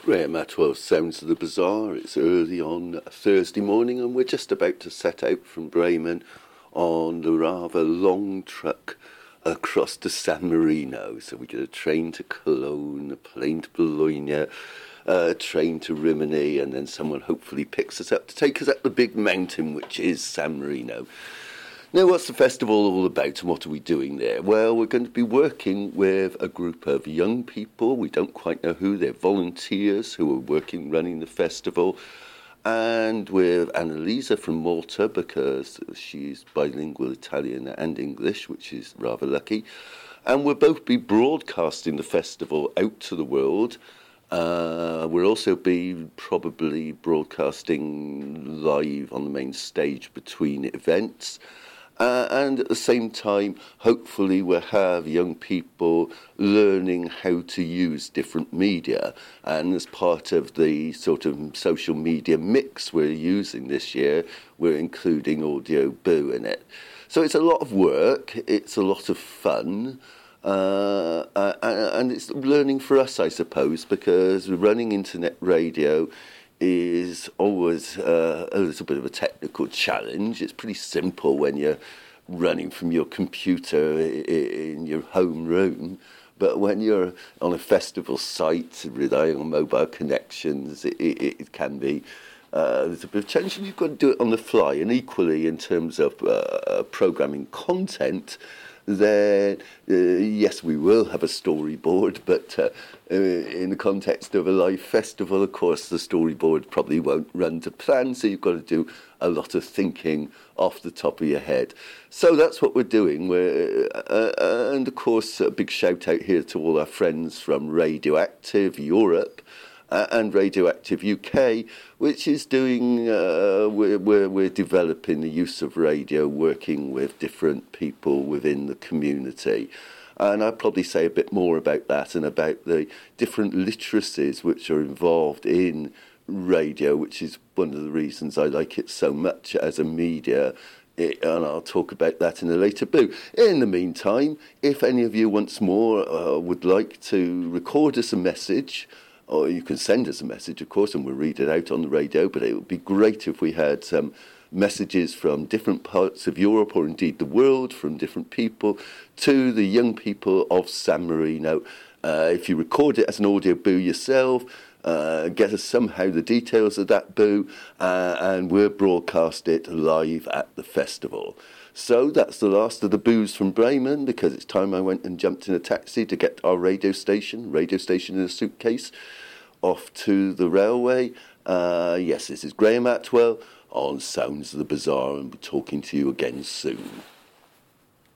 Graham Atwell, Sounds of the Bazaar. It's early on a Thursday morning and we're just about to set out from Bremen on the rather long truck across to San Marino. So we get a train to Cologne, a plane to Bologna, a train to Rimini, and then someone hopefully picks us up to take us up the big mountain which is San Marino. Now, what's the festival all about and what are we doing there? Well, we're going to be working with a group of young people. We don't quite know who. They're volunteers who are working, running the festival. And with Annalisa from Malta, because she's bilingual Italian and English, which is rather lucky. And we'll both be broadcasting the festival out to the world. We'll also be probably broadcasting live on the main stage between events. And at the same time, hopefully we'll have young people learning how to use different media. And as part of the sort of social media mix we're using this year, we're including Audio Boo in it. So it's a lot of work, it's a lot of fun, and it's learning for us, I suppose, because running internet radio is always a little bit of a technical challenge. It's pretty simple when you're running from your computer in your home room, but when you're on a festival site relying on mobile connections, it can be there's a bit of challenge, and you've got to do it on the fly. And equally, in terms of programming content, then yes, we will have a storyboard, but in the context of a live festival, of course, the storyboard probably won't run to plan, so you've got to do a lot of thinking off the top of your head. So that's what we're doing. And of course, a big shout out here to all our friends from Radioactive Europe and Radioactive UK, which is doing, we're developing the use of radio, working with different people within the community. And I'll probably say a bit more about that and about the different literacies which are involved in radio, which is one of the reasons I like it so much as a media. And I'll talk about that in a later boo. In the meantime, if any of you once more would like to record us a message, or you can send us a message, of course, and we'll read it out on the radio, but it would be great if we had some messages from different parts of Europe, or indeed the world, from different people, to the young people of San Marino. If you record it as an audio boo yourself, get us somehow the details of that boo, and we'll broadcast it live at the festival. So that's the last of the boos from Bremen, because it's time I went and jumped in a taxi to get our radio station in a suitcase, off to the railway. Yes, this is Graham Atwell on Sounds of the Bazaar, and we're talking to you again soon.